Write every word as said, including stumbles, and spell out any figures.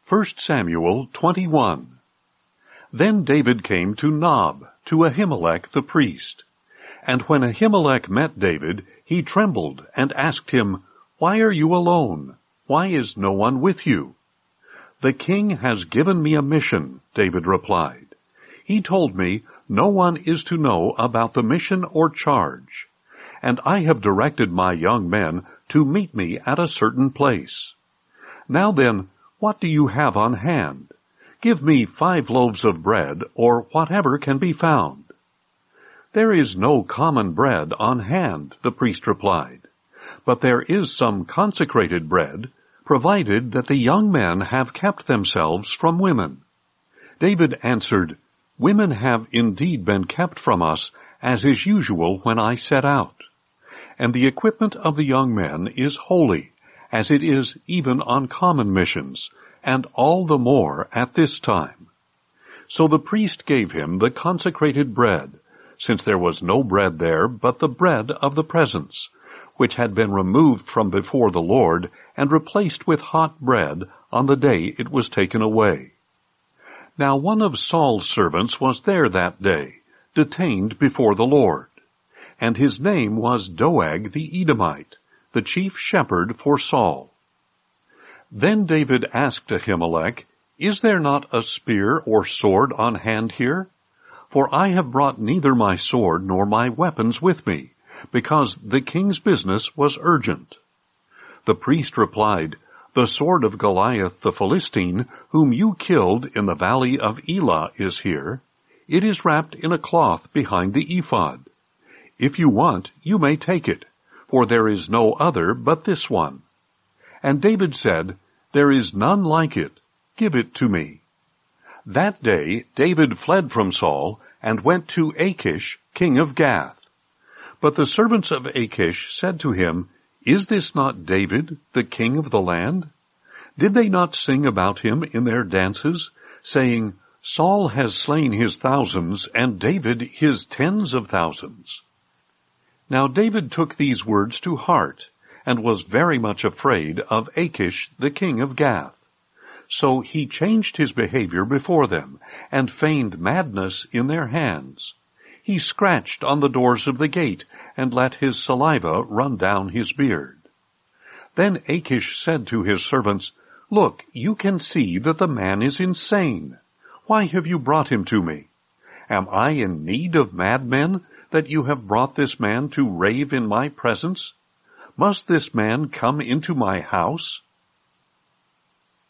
First Samuel twenty-one. Then David came to Nob, to Ahimelech the priest. And when Ahimelech met David, he trembled and asked him, "Why are you alone? Why is no one with you?" "The king has given me a mission," David replied. "He told me no one is to know about the mission or charge. And I have directed my young men to meet me at a certain place. Now then, what do you have on hand? Give me five loaves of bread, or whatever can be found." "There is no common bread on hand," the priest replied, "but there is some consecrated bread, provided that the young men have kept themselves from women." David answered, "Women have indeed been kept from us, as is usual when I set out. And the equipment of the young men is holy, as it is even on common missions, and all the more at this time." So the priest gave him the consecrated bread, since there was no bread there but the bread of the presence, which had been removed from before the Lord and replaced with hot bread on the day it was taken away. Now one of Saul's servants was there that day, detained before the Lord, and his name was Doeg the Edomite, the chief shepherd for Saul. Then David asked Ahimelech, "Is there not a spear or sword on hand here? For I have brought neither my sword nor my weapons with me, because the king's business was urgent." The priest replied, "The sword of Goliath the Philistine, whom you killed in the valley of Elah, is here. It is wrapped in a cloth behind the ephod. If you want, you may take it, for there is no other but this one." And David said, "There is none like it. Give it to me." That day David fled from Saul and went to Achish, king of Gath. But the servants of Achish said to him, "Is this not David, the king of the land? Did they not sing about him in their dances, saying, 'Saul has slain his thousands, and David his tens of thousands'?" Now David took these words to heart, and was very much afraid of Achish, the king of Gath. So he changed his behavior before them, and feigned madness in their hands. He scratched on the doors of the gate, and let his saliva run down his beard. Then Achish said to his servants, "Look, you can see that the man is insane. Why have you brought him to me? Am I in need of madmen, that you have brought this man to rave in my presence? Must this man come into my house?"